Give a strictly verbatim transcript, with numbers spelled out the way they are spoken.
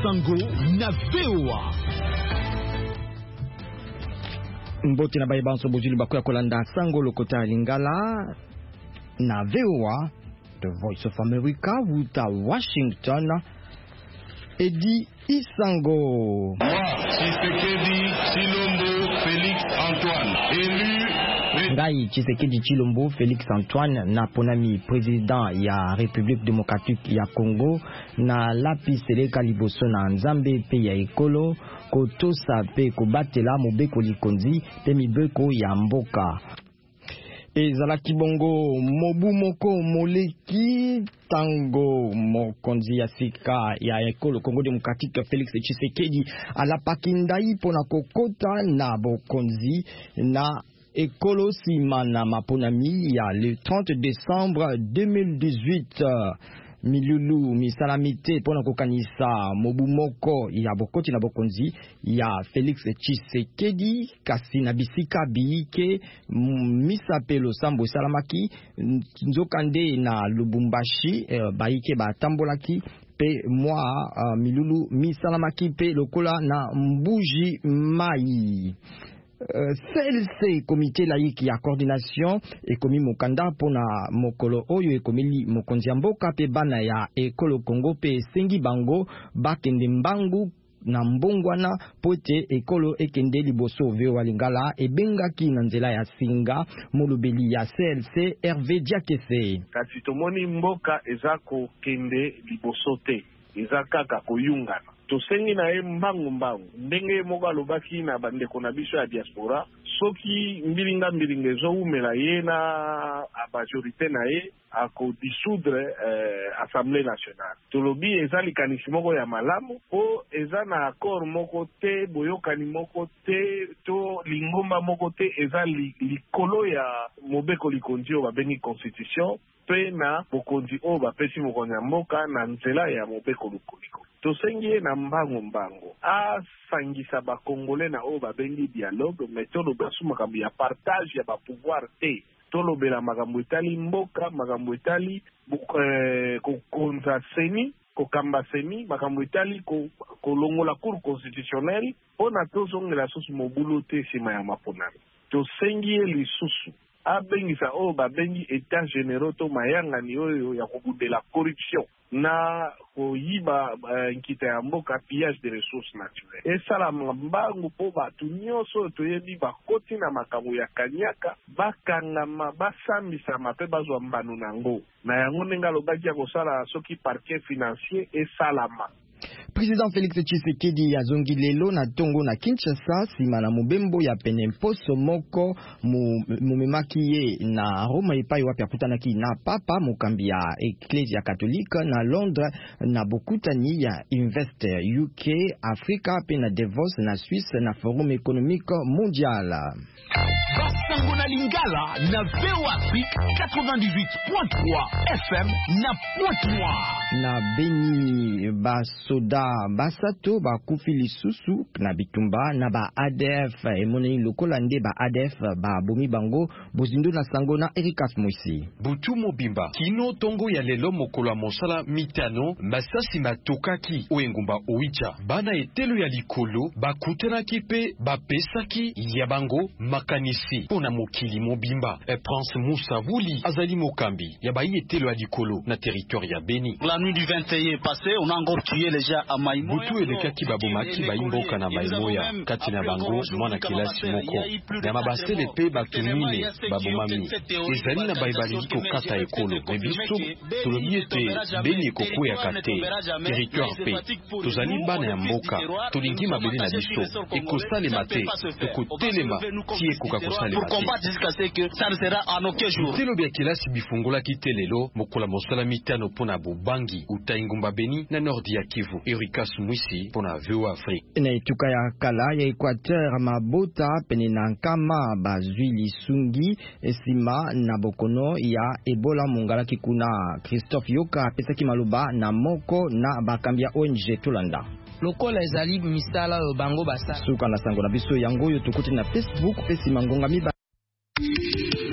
Sango na V O A. Mboti na baiba nso bozuli bakoya kolanda Sango lokota lingala na V O A, The Voice of America, wuta Washington. Edi Isango. Moi, Tshisekedi Tshilombo Félix Antoine, élu. Ngai Tshisekedi Tshilombo Félix Antoine na ponami président ya République démocratique ya Congo na lapi seleka liboso na nzambe pe ya ekolo kotosa pe kobatela mobeko likonzi pe mibeko ya mboka. Ezalaki bongo mobu moko moleki tango mokonzi ya sika ya ekolo Congo démocratique Félix Tshisekedi alapaki ndai pona kokota na bokonzi na ekolo sima na maponami ya le trente décembre deux mille dix-huit. Milulu misalamite pona kokanisa mobu moko ya bokoti na bokonzi ya Félix Tshisekedi kasi na bisika biike misapelo sambo salamaki nzokande na Lubumbashi eh, baike batambolaki pe mwa uh, milulu misalamaki pe lokola na Mbuji Mai. Uh, C L C comité laïque ya coordination ekomi mokanda pona mokolo oyo ekomeli mokonzi ya mboka pe bana ya ekolo Congo pe sengi bango bakende mbangu na mbongwana pote ekolo ekende liboso V O A lingala ebengaki na nzela ya singa molobeli ya C L C Hervé Diakese. Kasi tomoni mboka ezako kende liboso te, ezakaka koyungana. Tosengi na ye mbangu mbangu ndenge moko alobaki na bandeko na biso ya diaspora soki mbilinga mbilinga ezoumela ye na majorité na ye ako dissoudre eh, Assemblée nationale. Tolobi eza likanisi moko ya malamu po eza na accord moko te, boyokani moko te, to lingomba moko te, eza li, likolo ya mobeko likonzi oyo babengi constitution pe na bokonzi oyo bapesi mokonzi ya mboka na nzela ya mobeko lukoliko. Tosengi ye na mbango mbango asangisa bakongole na oyo babengi dialogue, mais toloba su makambo ya partage ya bapouvoir te, tolobela makambo etali mboka, makambo etali eh, kokonza seni, kokamba seni, makambo etali kolongola cour constitutionnelle mpona tozongela susu mobulu te nsima ya maponami. Tosengi ye lisusu abengisa oyo babengi état généraux to mayangani oyo ya kobundela corruption na koyiba uh, nkita ya mboka, pillage de ressources naturelles. Esala mbangu po batu nyonso toyebi bakoti na makambo ya kanyaka bakangama basambisama pe bazwa mbanu nango na yango ndenge alobaki ya kosala soki parquet financier esalama. Président Félix Tshisekedi azongi lelo na tongo na Kinshasa sima na mobembo ya pene mposo moko mumemaki ye na Roma epai wapi akutanaki na papa mokambi ya Ecclesia Catholique na Londres na bokutani ya Invest U K, Afrika pe na Davos na Suisse na Forum économique mondial. Basango na Lingala na V O A quatre-vingt-dix-huit point trois F M na Pointe-Noire. Na Beni basoda basato bakufi lisusu na bitumba na ba A D F emoni lokola nde ba A D F ba bomi bango bozindo na sango na Erikas Moisi. Butu mobimba kino tongo ya lelo mokolo ya mosala mitano masasi matokaki oengumba oicha bana etelo ya likolo bakutanaki pe bapesaki ya bango makanisi pona mokili mobimba. E Prince Moussa Vouli azali mokambi ya bayi etelo ya likolo na territoire ya Beni. La nuit du vingt et un passé, on a encore tué les gens à Maïmoya. Butu elekaki babomaki bayimboka na Maïmoya kati na bango mwana kilasi moko na mabasele pe batumine babomami ezali na bayibalingi kokata ekolo me biso tolobi ete Beni ekokweyaka te territoire pe tozali bana ya mboka tolingi mabeli na biso ekosalema te tokotelema ti ekoka kosalema te. Telobi ya kilasi bifungolaki te lelo mokola mosala mitano pona bobangi utai ngumba Beni na nordi ya Kivu. Erikas Mwisi pona V O A Afrique. Na etuka ya kala ya Equateur mabota pene na nkama bazwi lisungi esima na bokono ya Ebola mongala kikuna. Christophe Yoka apesaki maloba na moko na bakambia O N G Tolanda. Lokola ezali misala bango basa. Suka na sango na biso yango yo tukuti na Facebook pesi mangonga miba.